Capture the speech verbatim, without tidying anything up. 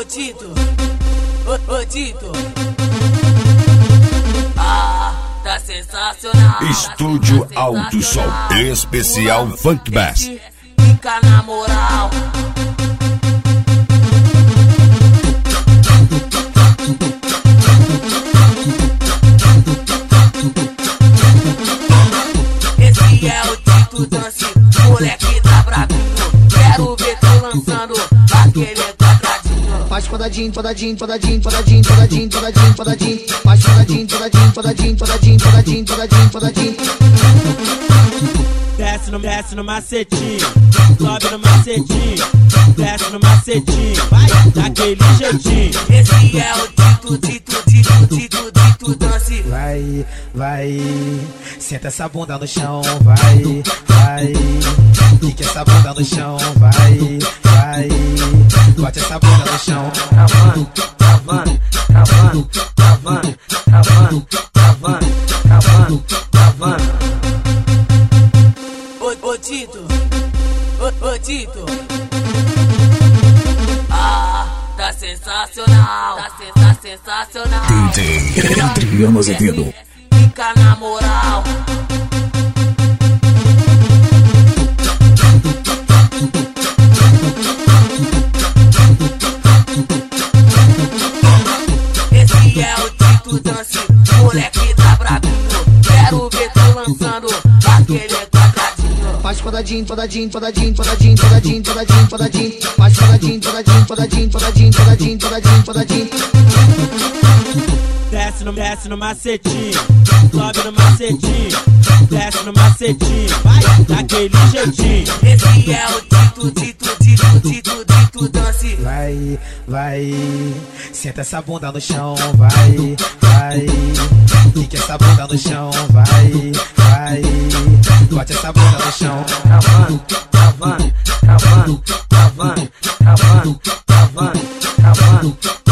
Tito, ô, ô Tito. Ah, tá sensacional. Estúdio tá Alto Som, especial Funk Bass. Fica na moral. Esse é o Tito Dance, moleque tá bravinho. Quero ver tu lançando aquele quadradinho. Faz quadradinho, quadradinho, quadradinho, quadradinho, quadradinho, quadradinho, quadradinho. Faz quadradinho, quadradinho, quadradinho, quadradinho, quadradinho, quadradinho, quadradinho. Desce no, desce no macetinho, sobe no macetinho, desce no macetinho, vai daquele jeitinho. Esse é o Tito, Tito, Tito, Tito, Tito Dance. Vai, vai, senta essa bunda no chão, vai, vai, fica essa bunda no chão, vai, vai, bote essa bunda no chão. Cavando, cavando, cavando, cavando, cavando, cavando, cavando, cavando. Ô, ô Tito, ô, ô Tito. Ah, tá sensacional, tá, sen, tá sensacional. D J Adriano Azevedo. Fica na moral. Esse é o Tito Dance, moleque tá bravinho. Quero ver tu lançando aquele quadradinho. Faz quadradinho, quadradinho, quadradinho, quadradinho, quadradinho, quadradinho, quadradinho. Faz quadradinho, quadradinho, quadradinho, quadradinho, quadradinho, quadradinho, quadradinho. Desce no, desce no macetinho, sobe no macetinho, desce no macetinho, vai daquele jeitinho. Esse é o Tito, Tito, Tito, Tito, Tito Dance. Vai, vai, senta essa bunda no chão, vai, vai, fica essa bunda no chão, vai, vai, bote essa bunda no chão. Cavando, cavando, cavando, cavando, cavando, cavando, cavando.